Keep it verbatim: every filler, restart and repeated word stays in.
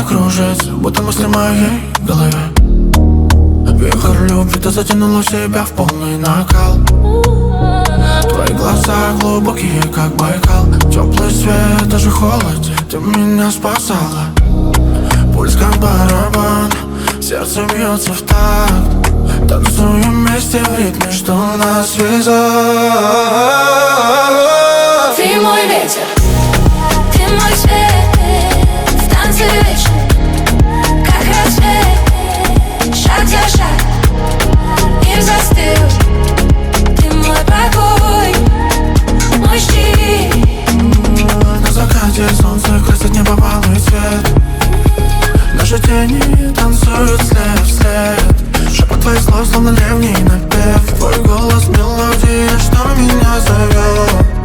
кружится, будто мысли в моей голове. Вихрь любви, ты затянула себя в полный накал. Твои глаза глубокие, как Байкал. Теплый свет, даже холод, ты меня спасала. Пульс как барабан, сердце бьется в такт. Танцуем вместе в ритме, что нас связал. Ты мой ветер, ты мой свет, в танце вечный, как рассвет. Шаг за шаг, мир застыл. Ты мой покой, мой щит. На закате солнце красит небывалый цвет. Наши тени танцуют след в след. Шепот твоих слов, словно древний напев. Твой голос — мелодия, что меня зовет.